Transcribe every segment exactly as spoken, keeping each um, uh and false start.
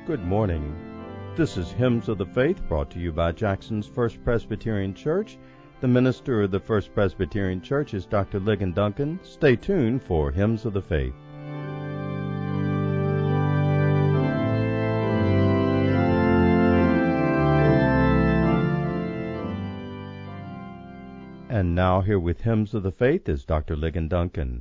Good morning. This is Hymns of the Faith, brought to you by Jackson's First Presbyterian Church. The minister of the First Presbyterian Church is Doctor Ligon Duncan. Stay tuned for Hymns of the Faith. And now here with Hymns of the Faith is Doctor Ligon Duncan.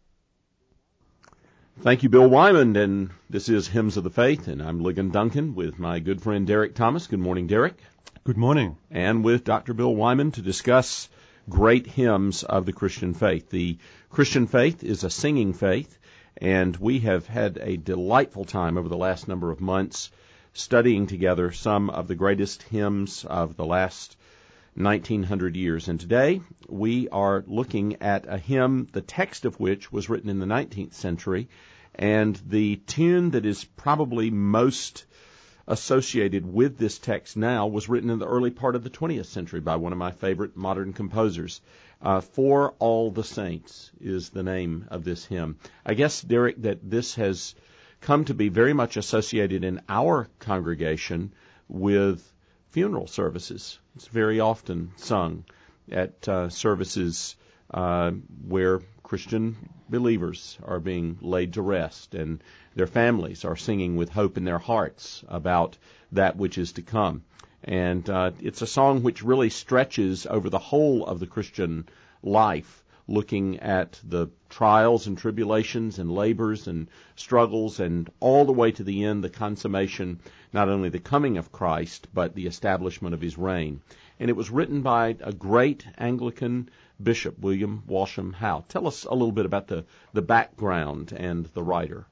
Thank you, Bill Wyman, and this is Hymns of the Faith, and I'm Ligon Duncan with my good friend Derek Thomas. Good morning, Derek. Good morning. And with Doctor Bill Wyman to discuss great hymns of the Christian faith. The Christian faith is a singing faith, and we have had a delightful time over the last number of months studying together some of the greatest hymns of the last nineteen hundred years. And today we are looking at a hymn, the text of which was written in the nineteenth century, and the tune that is probably most associated with this text now was written in the early part of the twentieth century by one of my favorite modern composers. Uh, For All the Saints is the name of this hymn. I guess, Derek, that this has come to be very much associated in our congregation with funeral services. It's very often sung at uh, services uh, where Christian believers are being laid to rest and their families are singing with hope in their hearts about that which is to come. And uh, it's a song which really stretches over the whole of the Christian life, looking at the trials and tribulations and labors and struggles and all the way to the end, the consummation, not only the coming of Christ, but the establishment of his reign. And it was written by a great Anglican bishop, William Walsham Howe. Tell us a little bit about the, the background and the writer.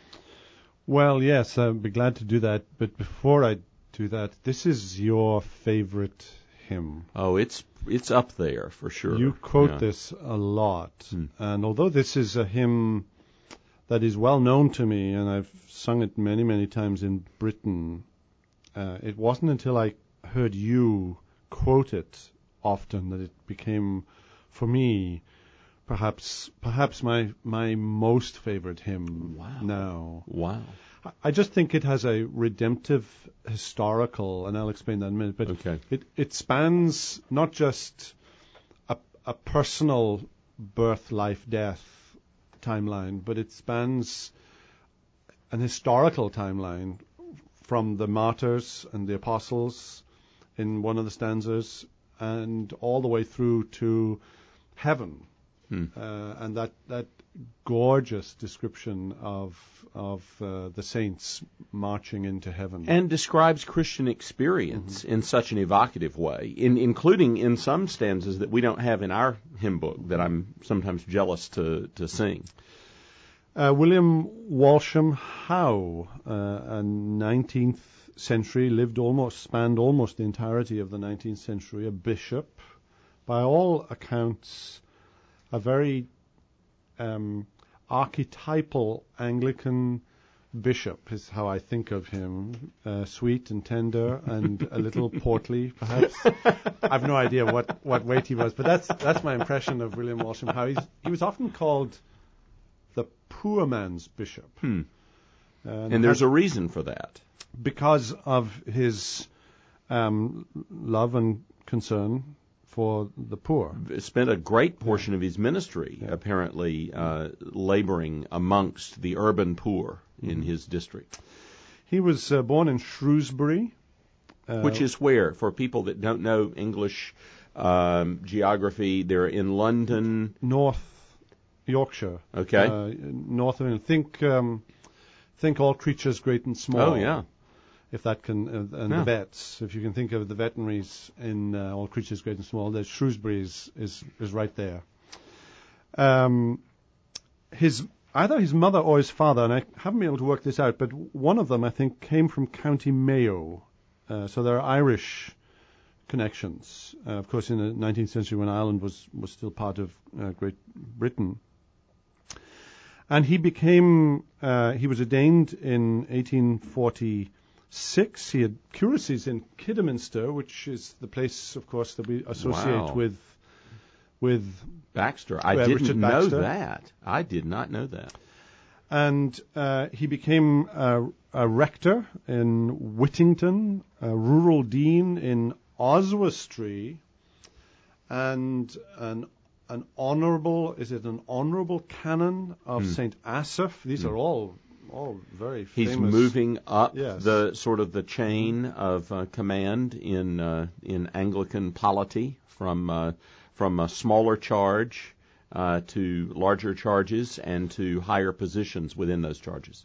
Well, yes, I'd be glad to do that. But before I do that, this is your favorite hymn. Oh, it's it's up there for sure. You quote yeah. this a lot. Hmm. And although this is a hymn that is well known to me, and I've sung it many, many times in Britain, uh, it wasn't until I heard you quote it often that it became, for me, perhaps perhaps my my most favorite hymn Wow. now. Wow. I just think it has a redemptive historical, and I'll explain that in a minute, but Okay. it, it spans not just a, a personal birth, life, death timeline, but it spans an historical timeline from the martyrs and the apostles in one of the stanzas and all the way through to heaven. Hmm. Uh, and that, that gorgeous description of of uh, the saints marching into heaven. And describes Christian experience mm-hmm. in such an evocative way, in, including in some stanzas that we don't have in our hymn book that I'm sometimes jealous to, to sing. Uh, William Walsham Howe, uh, a nineteenth century, lived almost, spanned almost the entirety of the nineteenth century, a bishop, by all accounts, a very um, archetypal Anglican bishop is how I think of him. Uh, sweet and tender and a little portly, perhaps. I've no idea what, what weight he was, but that's that's my impression of William Walsham Howe. He's, he was often called the poor man's bishop. Hmm. And, and there's a reason for that. Because of his um, love and concern for the poor. Spent a great portion of his ministry, yeah. apparently, uh, laboring amongst the urban poor in mm-hmm. his district. He was uh, born in Shrewsbury. Uh, Which is where, for people that don't know English um, geography, they're in London. North Yorkshire. Okay. Uh, north of England. Think, um, think All Creatures Great and Small. Oh, yeah. If that can, uh, and yeah. the vets, if you can think of the veterinaries in uh, All Creatures Great and Small, the Shrewsbury is, is, is right there. Um, his either his mother or his father, and I haven't been able to work this out, but one of them I think came from County Mayo, uh, so there are Irish connections. Uh, of course, in the nineteenth century, when Ireland was was still part of uh, Great Britain. And he became, uh, he was ordained in eighteen forty. Six, he had curacies in Kidderminster, which is the place, of course, that we associate wow. with with Baxter. I uh, didn't Richard know Baxter. that. I did not know that. and uh, he became a, a rector in Whittington, a rural dean in Oswestry, and an an honourable, is it an honourable canon of Mm. Saint Asaph? These Mm. are all all very He's famous. moving up Yes. the sort of the chain of uh, command in uh, in Anglican polity from uh, from a smaller charge uh, to larger charges and to higher positions within those charges.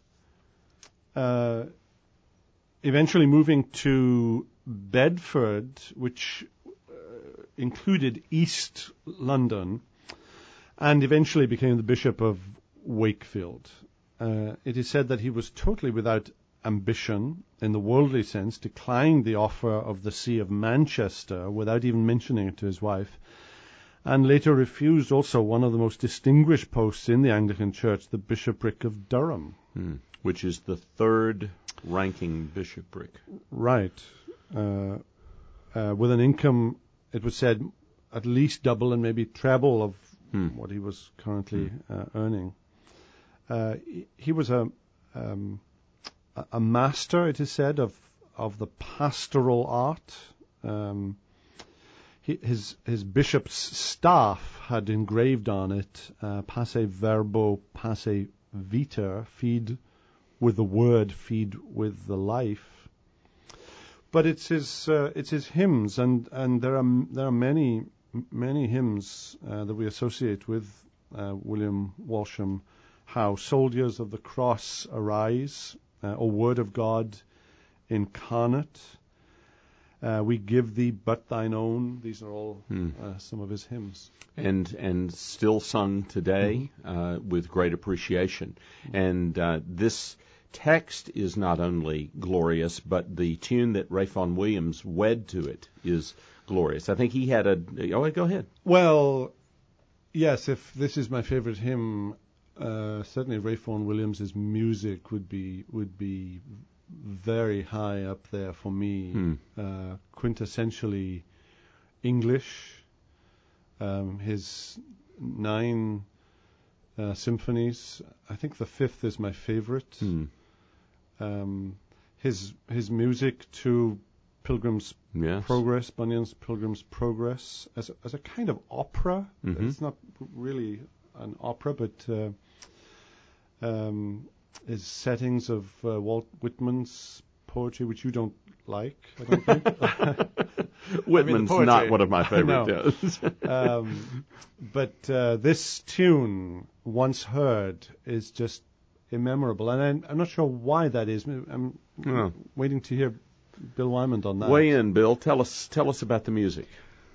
Uh, eventually moving to Bedford, which uh, included East London, and eventually became the Bishop of Wakefield. Uh, it is said that he was totally without ambition in the worldly sense, declined the offer of the See of Manchester without even mentioning it to his wife, and later refused also one of the most distinguished posts in the Anglican Church, the Bishopric of Durham. Hmm. Which is the third ranking bishopric. Right. Uh, uh, with an income, it was said, at least double and maybe treble of Hmm. what he was currently Hmm. uh, earning. Uh, he, he was a, um, a a master, it is said, of of the pastoral art. Um, he, his his bishop's staff had engraved on it, uh, "Passe verbo, passe vita," feed with the word, feed with the life. But it's his uh, it's his hymns, and, and there are there are many many hymns uh, that we associate with uh, William Walsham Howe. "Soldiers of the Cross Arise," uh, "O Word of God Incarnate," uh, "We Give Thee But Thine Own." These are all Hmm. uh, some of his hymns. And and still sung today uh, with great appreciation. And uh, this text is not only glorious, but the tune that Ralph Vaughan Williams wed to it is glorious. I think he had a... Oh, go ahead. Well, yes, if this is my favorite hymn, uh, certainly Ralph Vaughan Williams's music would be would be very high up there for me. Hmm. Uh, quintessentially English. Um, his nine uh, symphonies. I think the fifth is my favorite. Hmm. Um, his his music to Pilgrim's Yes. Progress, Bunyan's Pilgrim's Progress, as a, as a kind of opera. Mhm. It's not really an opera, but uh, um, his settings of uh, Walt Whitman's poetry, which you don't like, I don't think. Whitman's poetry. not one of my favorite. No. Yes. um, but uh, this tune, once heard, is just immemorable, and I'm, I'm not sure why that is. I'm Oh. waiting to hear Bill Wyman on that. Weigh in, Bill. Tell us tell us about the music.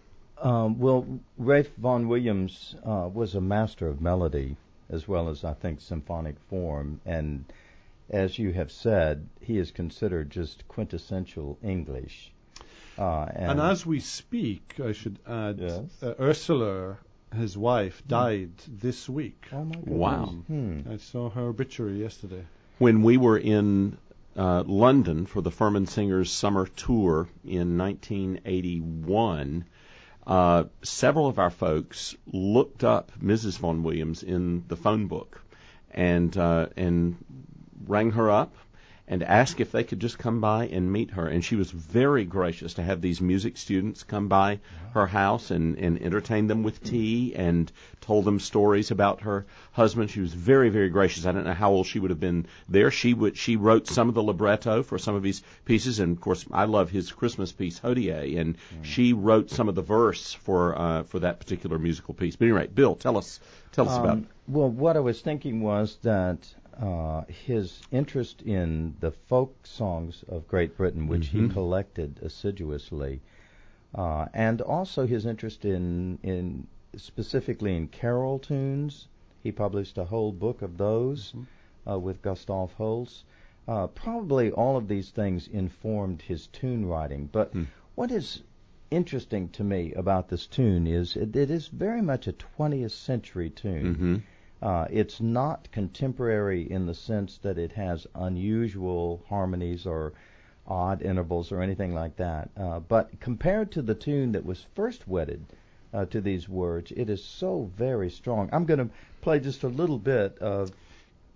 Um, well, Ralph Vaughan Williams uh, was a master of melody as well as, I think, symphonic form. And as you have said, he is considered just quintessential English. Uh, and, And as we speak, I should add, Yes. uh, Ursula, his wife, died this week. oh my goodness. Wow. Hmm. I saw her obituary yesterday. When we were in uh, London for the Furman Singers summer tour in nineteen eighty-one, uh, several of our folks looked up Missus Vaughan Williams in the phone book and uh, and rang her up and asked if they could just come by and meet her. And she was very gracious to have these music students come by her house and, and entertain them with tea and told them stories about her husband. She was very, very gracious. I don't know how old she would have been there. She would she wrote some of the libretto for some of his pieces, and of course I love his Christmas piece, Hodie, and mm. she wrote some of the verse for uh, for that particular musical piece. But anyway, Bill, tell us tell us um, about it. Well, what I was thinking was that Uh, his interest in the folk songs of Great Britain, which mm-hmm. he collected assiduously, uh, and also his interest in, in specifically in carol tunes. He published a whole book of those mm-hmm. uh, with Gustav Holst. Uh, probably all of these things informed his tune writing. But mm. what is interesting to me about this tune is it, it is very much a twentieth century tune. Mm-hmm. Uh, it's not contemporary in the sense that it has unusual harmonies or odd intervals or anything like that. Uh, but compared to the tune that was first wedded uh, to these words, it is so very strong. I'm going to play just a little bit of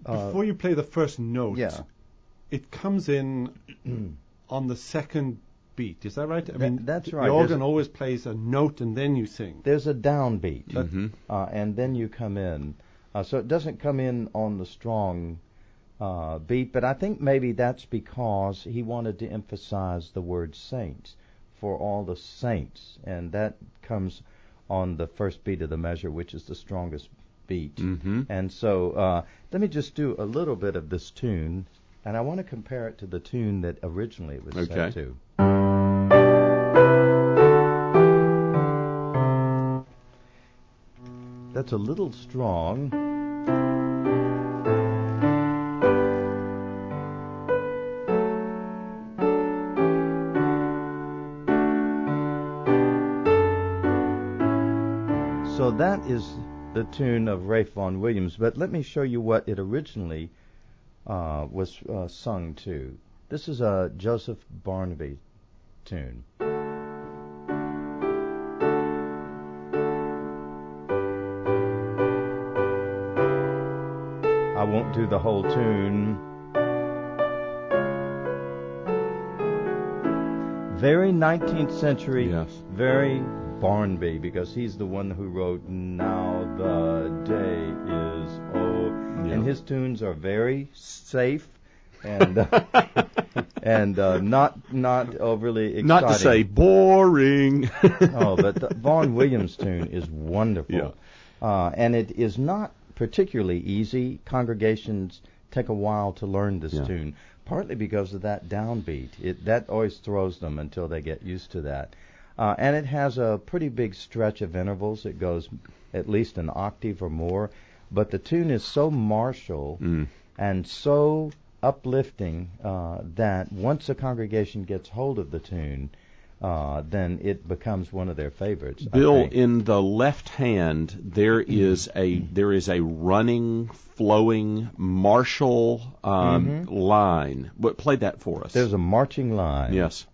Uh, Before you play the first note, yeah. it comes in on the second beat. Is that right? I That- mean, that's the right. organ There's- always plays a note and then you sing. There's a downbeat, Mhm. uh, and then you come in. Uh, so it doesn't come in on the strong uh, beat, but I think maybe that's because he wanted to emphasize the word saints, for all the saints, and that comes on the first beat of the measure, which is the strongest beat. Mhm. And so uh, let me just do a little bit of this tune, and I want to compare it to the tune that originally it was Okay. set to. That's a little strong. So that is the tune of Ralph Vaughan Williams, but let me show you what it originally uh, was uh, sung to. This is a Joseph Barnaby tune. I won't do the whole tune. Very nineteenth century, Yes. very Barnaby, because he's the one who wrote "Now the Day Is Old," Yeah. and his tunes are very safe and uh, and uh, not not overly exciting. Not to say boring. Oh, but the Vaughan Williams tune is wonderful, Yeah. uh, and it is not particularly easy. Congregations take a while to learn this Yeah. tune, partly because of that downbeat. It that always throws them until they get used to that. Uh, and it has a pretty big stretch of intervals. It goes at least an octave or more. But the tune is so martial Mm. and so uplifting uh, that once a congregation gets hold of the tune, uh, then it becomes one of their favorites. I Bill, think. in the left hand, there is a there is a running, flowing, martial um, line. But play that for us. There's a marching line. Yes.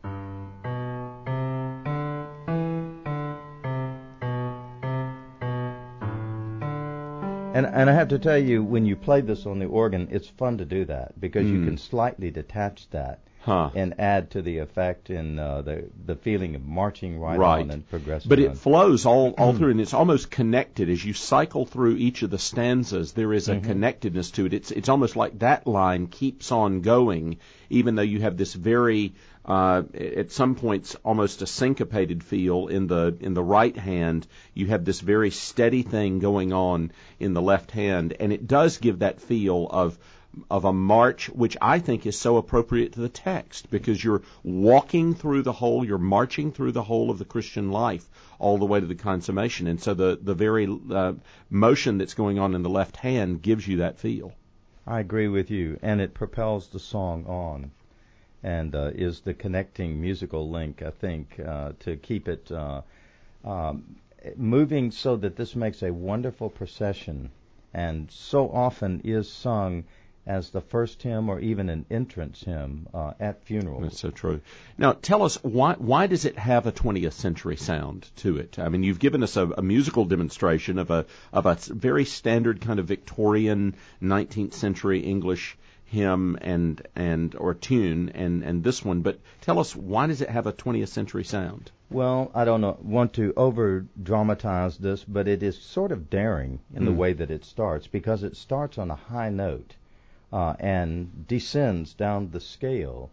And and I have to tell you, when you play this on the organ, it's fun to do that because you Mm. can slightly detach that Huh. and add to the effect and uh, the the feeling of marching right, Right. on and progressing But on. it flows all, all through, and it's almost connected. As you cycle through each of the stanzas, there is a Mhm. connectedness to it. It's it's almost like that line keeps on going, even though you have this very, uh, at some points, almost a syncopated feel in the in the right hand. You have this very steady thing going on in the left hand, and it does give that feel of of a march, which I think is so appropriate to the text, because you're walking through the whole, you're marching through the whole of the Christian life all the way to the consummation. And so the, the very uh, motion that's going on in the left hand gives you that feel. I agree with you, and it propels the song on, and uh, is the connecting musical link, I think, uh, to keep it uh, um, moving so that this makes a wonderful procession, and so often is sung as the first hymn or even an entrance hymn uh, at funerals. That's so true. Now, tell us, why why does it have a twentieth century sound to it? I mean, you've given us a, a musical demonstration of a of a very standard kind of Victorian nineteenth century English hymn and and or tune, and and this one. But tell us, why does it have a twentieth century sound? Well, I don't know, want to over dramatize this, but it is sort of daring in the Mm. way that it starts, because it starts on a high note uh, and descends down the scale.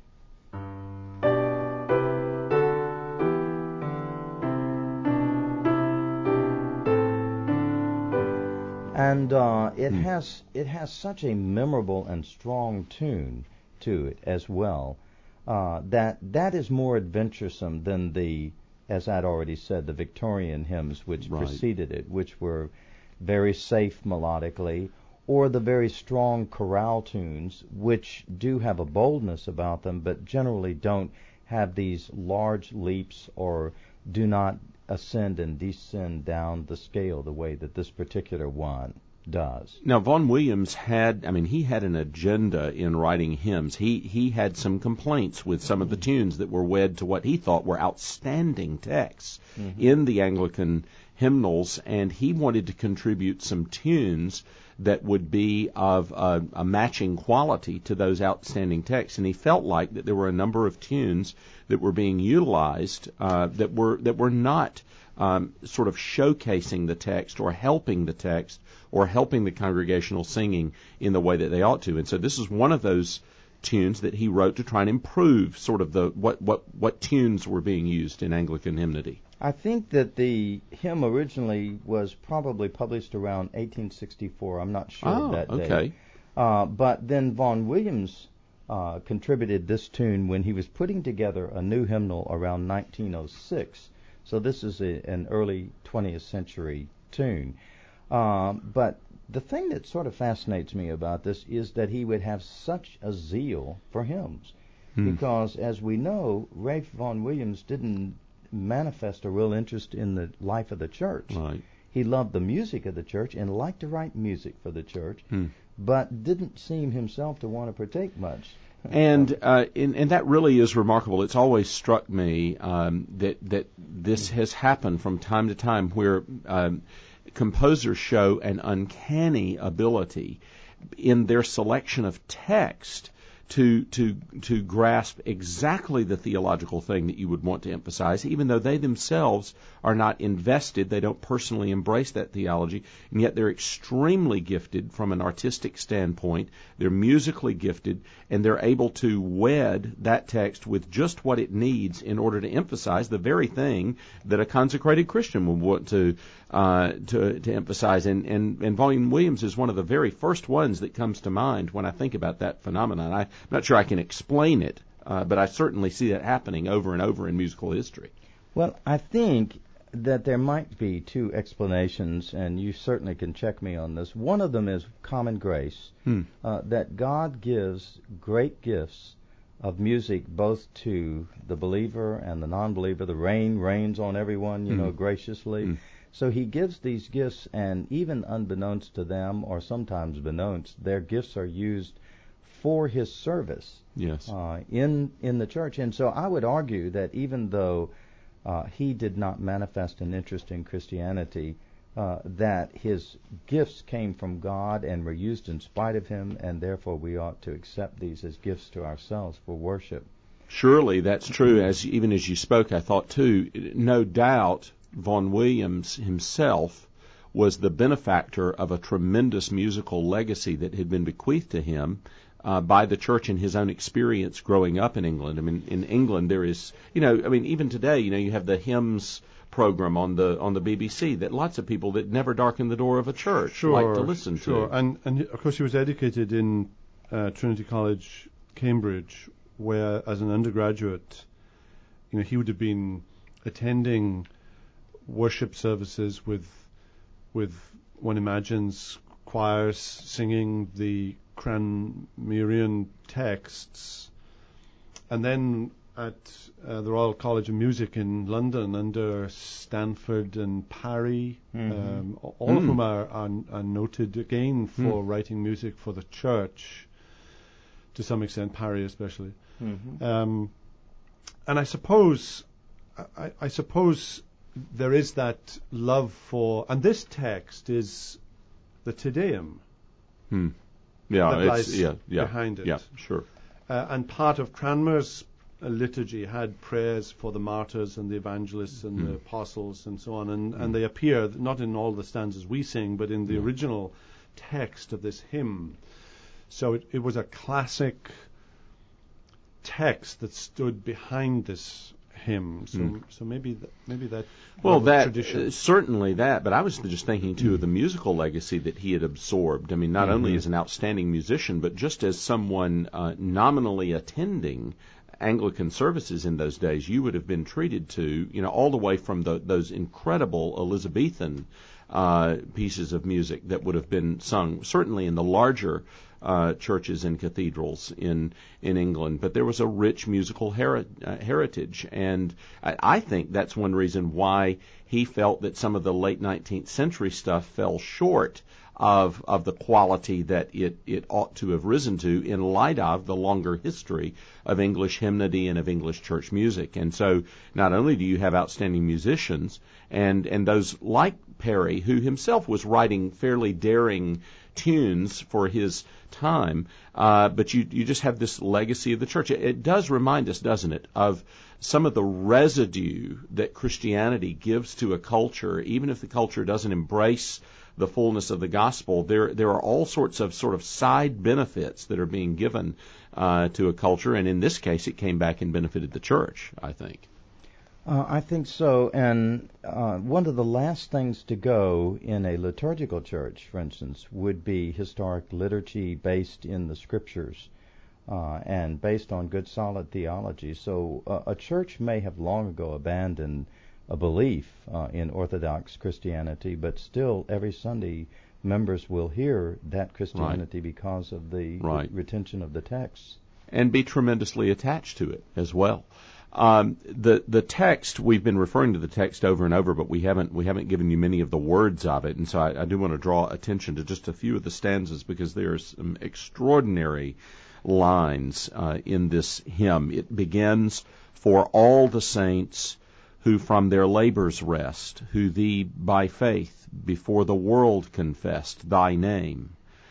And uh, it Hmm. has it has such a memorable and strong tune to it as well, uh, that that is more adventuresome than the, as I'd already said, the Victorian hymns which Right. preceded it, which were very safe melodically, or the very strong chorale tunes, which do have a boldness about them, but generally don't have these large leaps or do not ascend and descend down the scale the way that this particular one does. Now, Vaughan Williams had, I mean, he had an agenda in writing hymns. He he had some complaints with some of the tunes that were wed to what he thought were outstanding texts Mhm. in the Anglican hymnals, and he wanted to contribute some tunes that would be of a, a matching quality to those outstanding texts. And he felt like that there were a number of tunes that were being utilized uh, that were that were not um, sort of showcasing the text or helping the text or helping the congregational singing in the way that they ought to. And so this is one of those tunes that he wrote to try and improve sort of the what what what tunes were being used in Anglican hymnody. I think that the hymn originally was probably published around eighteen sixty-four. I'm not sure oh, of that okay. date. Uh, but then Vaughan Williams uh, contributed this tune when he was putting together a new hymnal around nineteen oh six. So this is a, an early twentieth century tune. Uh, but the thing that sort of fascinates me about this is that he would have such a zeal for hymns. Hmm. Because, as we know, Ralph Vaughan Williams didn't manifest a real interest in the life of the church. Right. He loved the music of the church and liked to write music for the church, hmm. but didn't seem himself to want to partake much. And, uh, and and that really is remarkable. It's always struck me um, that that this has happened from time to time, where um, composers show an uncanny ability in their selection of text to to to grasp exactly the theological thing that you would want to emphasize, even though they themselves are not invested, they don't personally embrace that theology, and yet they're extremely gifted from an artistic standpoint, they're musically gifted, and they're able to wed that text with just what it needs in order to emphasize the very thing that a consecrated Christian would want to uh, to, to emphasize. And, and, and Vaughan Williams is one of the very first ones that comes to mind when I think about that phenomenon. I, I'm not sure I can explain it, uh, but I certainly see that happening over and over in musical history. Well, I think that there might be two explanations, and you certainly can check me on this. One of them is common grace, hmm. uh, that God gives great gifts of music both to the believer and the non-believer. The rain rains on everyone, you hmm. know, graciously. Hmm. So he gives these gifts, and even unbeknownst to them, or sometimes beknownst, their gifts are used for his service yes. uh, in in the church. And so I would argue that even though uh, he did not manifest an interest in Christianity, uh, that his gifts came from God and were used in spite of him, and therefore we ought to accept these as gifts to ourselves for worship. Surely that's true. As even as you spoke, I thought too, no doubt Vaughan Williams himself was the benefactor of a tremendous musical legacy that had been bequeathed to him uh, by the church in his own experience growing up in England. I mean, in England there is, you know, I mean, even today, you know, you have the hymns program on the on the B B C that lots of people that never darken the door of a church sure, like to listen sure. to. And and of course he was educated in uh, Trinity College, Cambridge, where as an undergraduate, you know, he would have been attending worship services with, with one imagines choirs singing the Cranmerian texts, and then at uh, the Royal College of Music in London under Stanford and Parry, mm-hmm. um, all mm. of whom are, are, are noted again for mm. writing music for the church, to some extent, Parry especially. Mm-hmm. Um, and I suppose, I, I suppose. There is that love for, and this text is the Te Deum. Hmm. Yeah, that it's, lies yeah, yeah, behind it. Yeah, sure. Uh, and part of Cranmer's uh, liturgy had prayers for the martyrs and the evangelists and hmm. the apostles and so on, and, hmm. and they appear not in all the stanzas we sing, but in the yeah. original text of this hymn. So it, it was a classic text that stood behind this hymn. So, mm. so maybe th- maybe that. Well, that uh, certainly that. But I was just thinking too mm. of the musical legacy that he had absorbed. I mean, not mm-hmm. only as an outstanding musician, but just as someone uh, nominally attending Anglican services in those days, you would have been treated to, you know, all the way from the, those incredible Elizabethan uh, pieces of music that would have been sung, certainly in the larger Uh, churches and cathedrals in in England, but there was a rich musical heri- uh, heritage, and I, I think that's one reason why he felt that some of the late nineteenth century stuff fell short of of the quality that it, it ought to have risen to in light of the longer history of English hymnody and of English church music. And so not only do you have outstanding musicians and, and those like Parry, who himself was writing fairly daring tunes for his time, uh, but you you just have this legacy of the church. It, it does remind us, doesn't it, of some of the residue that Christianity gives to a culture, even if the culture doesn't embrace the fullness of the gospel. There there are all sorts of sort of side benefits that are being given uh, to a culture, and in this case, it came back and benefited the church, I think. Uh, I think so, and uh, one of the last things to go in a liturgical church, for instance, would be historic liturgy based in the Scriptures uh, and based on good, solid theology. So uh, a church may have long ago abandoned a belief uh, in Orthodox Christianity, but still every Sunday members will hear that Christianity right. because of the right. retention of the texts. And be tremendously attached to it as well. Um, the the text, we've been referring to the text over and over, but we haven't we haven't given you many of the words of it, and so I, I do want to draw attention to just a few of the stanzas because there are some extraordinary lines uh, in this hymn. It begins, "For all the saints who from their labors rest, who thee by faith before the world confessed thy name.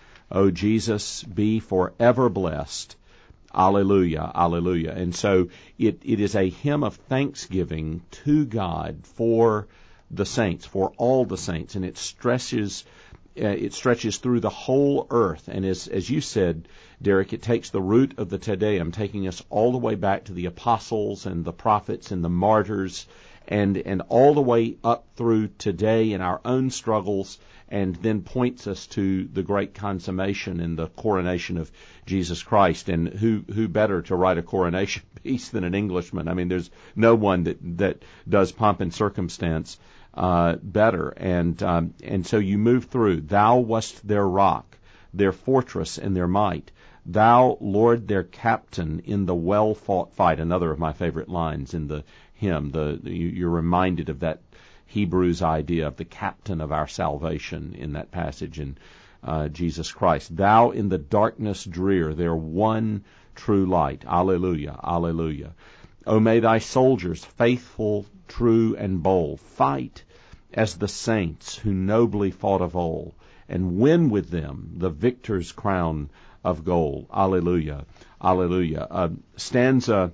O Jesus, be forever blessed. Alleluia, alleluia." And so it, it is a hymn of thanksgiving to God for the saints, for all the saints, and it stretches uh, it stretches through the whole earth. And as as you said, Derek, it takes the root of the Te Deum, taking us all the way back to the apostles and the prophets and the martyrs, and and all the way up through today in our own struggles, and then points us to the great consummation and the coronation of Jesus Christ. And who who better to write a coronation piece than an Englishman? I mean, there's no one that, that does pomp and circumstance uh, better. And um, and so you move through. Thou wast their rock, their fortress, and their might. Thou, Lord, their captain in the well-fought fight. Another of my favorite lines in the hymn. The you, you're reminded of that Hebrews idea of the captain of our salvation in that passage in uh, Jesus Christ. Thou in the darkness drear, their one true light. Alleluia, alleluia. O may thy soldiers, faithful, true, and bold, fight as the saints who nobly fought of old, and win with them the victor's crown of gold. Alleluia, alleluia. A stanza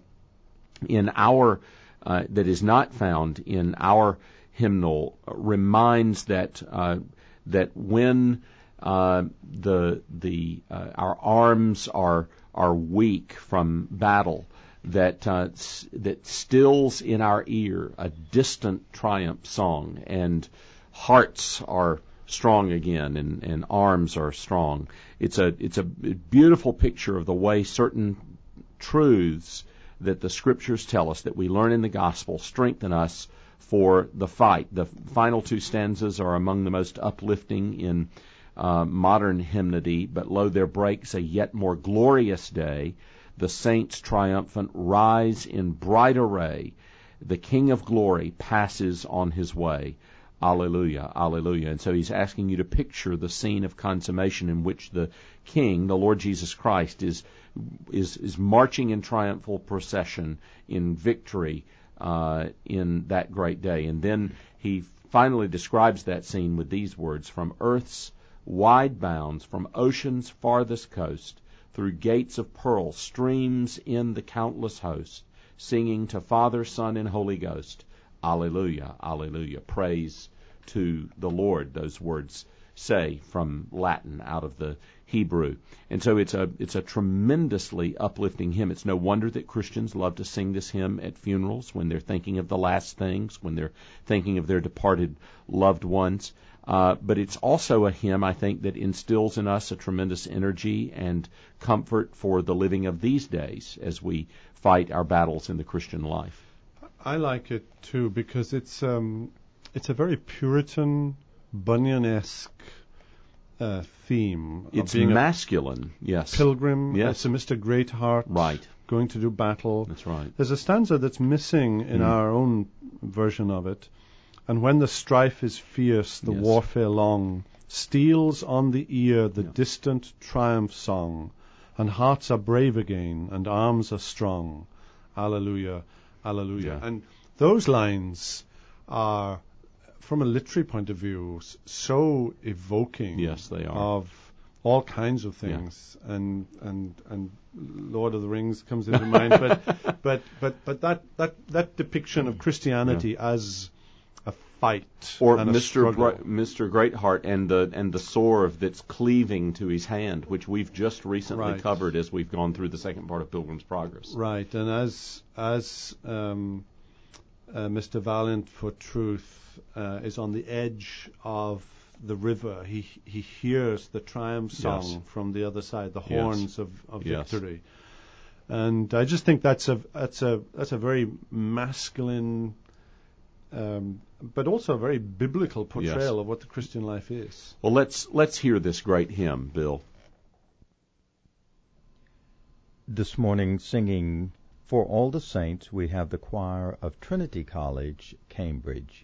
in our uh, that is not found in our hymnal reminds that uh, that when uh, the the uh, our arms are are weak from battle, that uh, s- that stills in our ear a distant triumph song, and hearts are strong again, and, and arms are strong. It's a it's a beautiful picture of the way certain truths that the Scriptures tell us, that we learn in the Gospel, strengthen us for the fight. The final two stanzas are among the most uplifting in uh, modern hymnody. But lo, there breaks a yet more glorious day. The saints triumphant rise in bright array. The King of glory passes on his way. Alleluia, alleluia. And so he's asking you to picture the scene of consummation in which the King, the Lord Jesus Christ, is is is marching in triumphal procession in victory uh, in that great day. And then he finally describes that scene with these words: from earth's wide bounds, from ocean's farthest coast, through gates of pearl streams in the countless host, singing to Father, Son, and Holy Ghost. Alleluia, alleluia. Praise to the Lord, those words say from Latin out of the Hebrew. And so it's a it's a tremendously uplifting hymn. It's no wonder that Christians love to sing this hymn at funerals, when they're thinking of the last things, when they're thinking of their departed loved ones. Uh, but it's also a hymn, I think, that instills in us a tremendous energy and comfort for the living of these days as we fight our battles in the Christian life. I like it too because it's um, it's a very Puritan, Bunyan-esque uh, theme. It's of being masculine, a yes. Pilgrim, Yes. it's a Mister Greatheart, Right. going to do battle. That's right. There's a stanza that's missing in Mm. our own version of it. And when the strife is fierce, the Yes. warfare long, steals on the ear the Yeah. distant triumph song, and hearts are brave again, and arms are strong. Alleluia, alleluia. Yeah. And those lines are, from a literary point of view, s- so evoking Yes, they are. of all kinds of things, yeah. and and and Lord of the Rings comes into mind, but but but but that that that depiction of Christianity yeah. as a fight or and Mister a struggle. Gra- Mister Greatheart and the and the sword that's cleaving to his hand, which we've just recently right. covered as we've gone through the second part of Pilgrim's Progress. Right, and as as um, uh, Mister Valiant for Truth uh, is on the edge of the river, he he hears the triumph song yes. from the other side, the yes. horns of, of yes. victory, and I just think that's a that's a that's a very masculine, um, but also a very biblical portrayal yes. of what the Christian life is. Well, let's let's hear this great hymn, Bill. This morning, singing For All the Saints, we have the choir of Trinity College, Cambridge.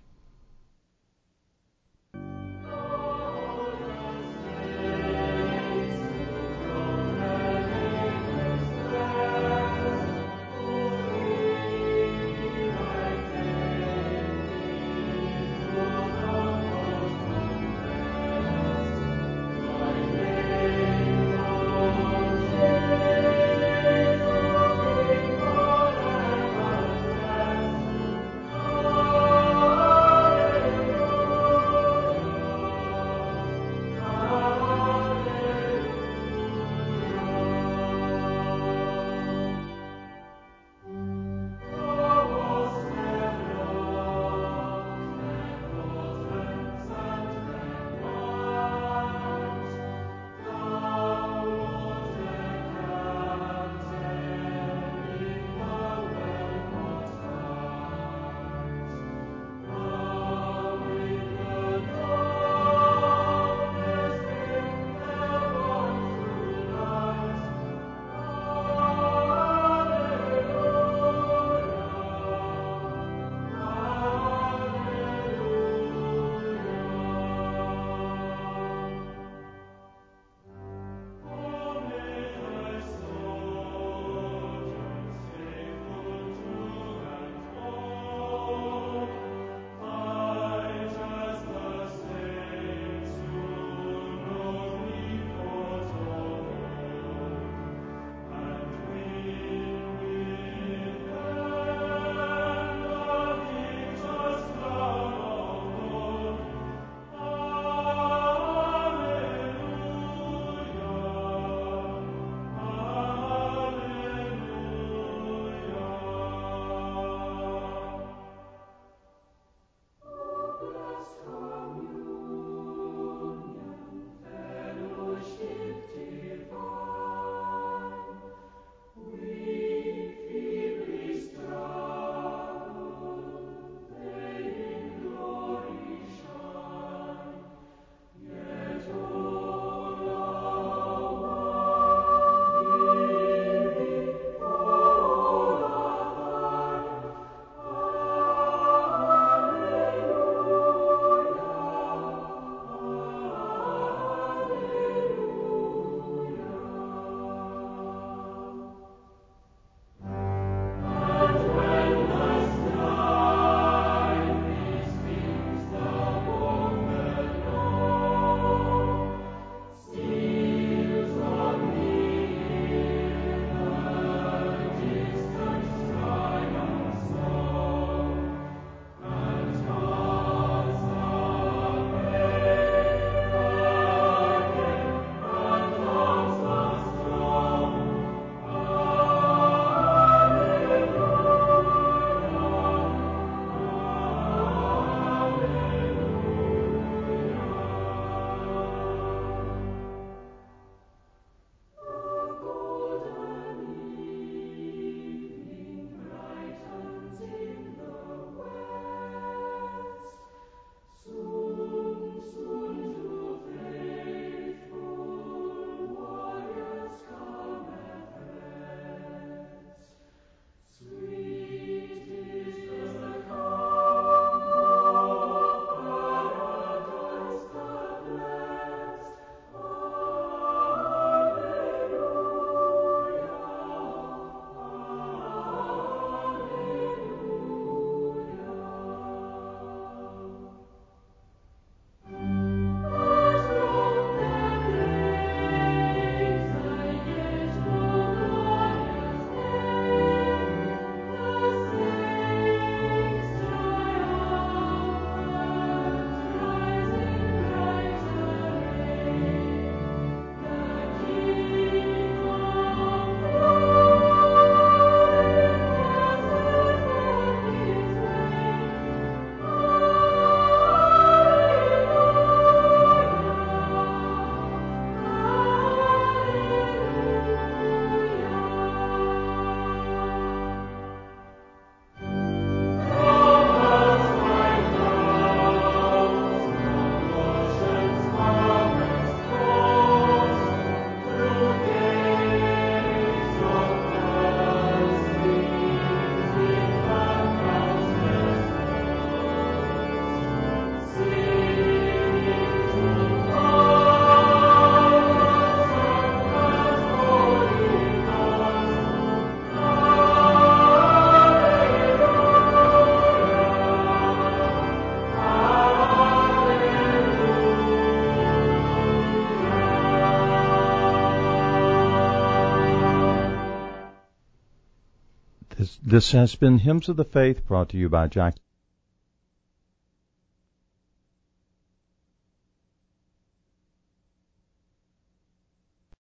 This, this has been Hymns of the Faith, brought to you by Jackson